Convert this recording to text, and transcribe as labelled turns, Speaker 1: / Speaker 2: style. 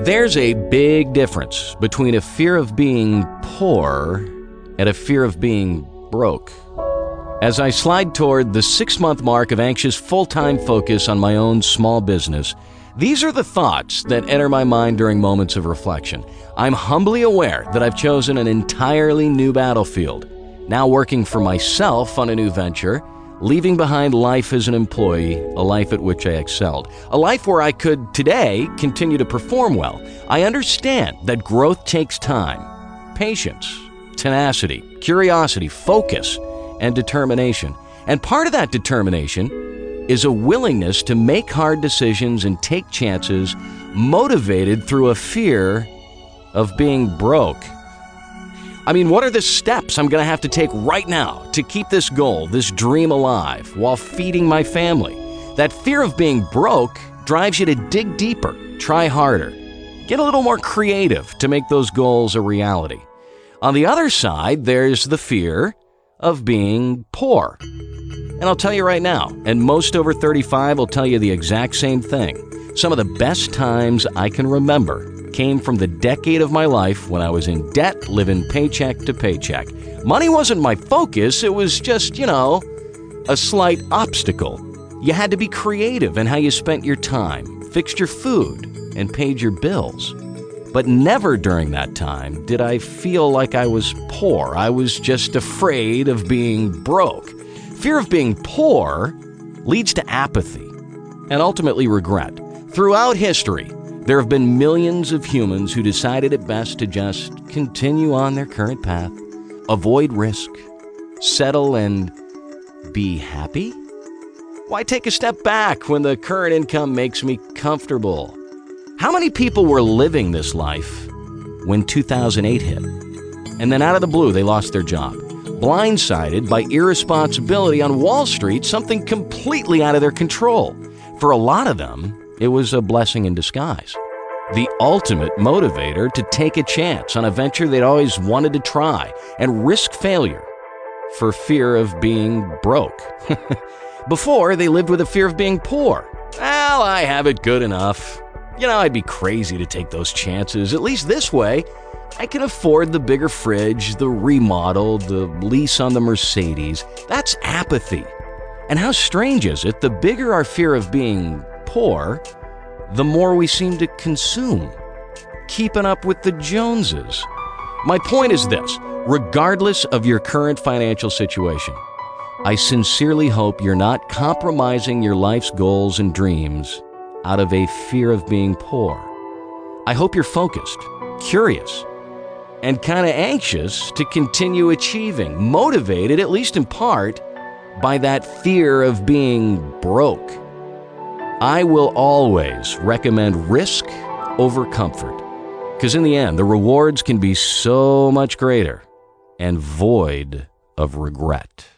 Speaker 1: There's a big difference between a fear of being poor and a fear of being broke. As I slide toward the 6-month mark of anxious full-time focus on my own small business, these are the thoughts that enter my mind during moments of reflection. I'm humbly aware that I've chosen an entirely new battlefield, now working for myself on a new venture, leaving behind life as an employee, a life at which I excelled, a life where I could today continue to perform well. I understand that growth takes time, patience, tenacity, curiosity, focus, and determination. And part of that determination is a willingness to make hard decisions and take chances, motivated through a fear of being broke. I mean, what are the steps I'm going to have to take right now to keep this goal, this dream alive, while feeding my family? That fear of being broke drives you to dig deeper, try harder, get a little more creative to make those goals a reality. On the other side, there's the fear of being poor. And I'll tell you right now, and most over 35 will tell you the exact same thing. Some of the best times I can remember came from the decade of my life when I was in debt, living paycheck to paycheck. Money wasn't my focus, it was just, a slight obstacle. You had to be creative in how you spent your time, fixed your food, and paid your bills. But never during that time did I feel like I was poor. I was just afraid of being broke. Fear of being poor leads to apathy and ultimately regret. Throughout history, there have been millions of humans who decided it best to just continue on their current path, avoid risk, settle, and be happy? Why take a step back when the current income makes me comfortable? How many people were living this life when 2008 hit? And then out of the blue, they lost their job, blindsided by irresponsibility on Wall Street, something completely out of their control. For a lot of them, it was a blessing in disguise. The ultimate motivator to take a chance on a venture they'd always wanted to try and risk failure for fear of being broke. Before, they lived with a fear of being poor. Well, I have it good enough. I'd be crazy to take those chances. At least this way, I can afford the bigger fridge, the remodel, the lease on the Mercedes. That's apathy. And how strange is it, the bigger our fear of being poor, the more we seem to consume, keeping up with the Joneses. My point is this: regardless of your current financial situation, I sincerely hope you're not compromising your life's goals and dreams out of a fear of being poor. I hope you're focused, curious, and kind of anxious to continue achieving, motivated, at least in part, by that fear of being broke. I will always recommend risk over comfort, because in the end, the rewards can be so much greater and void of regret.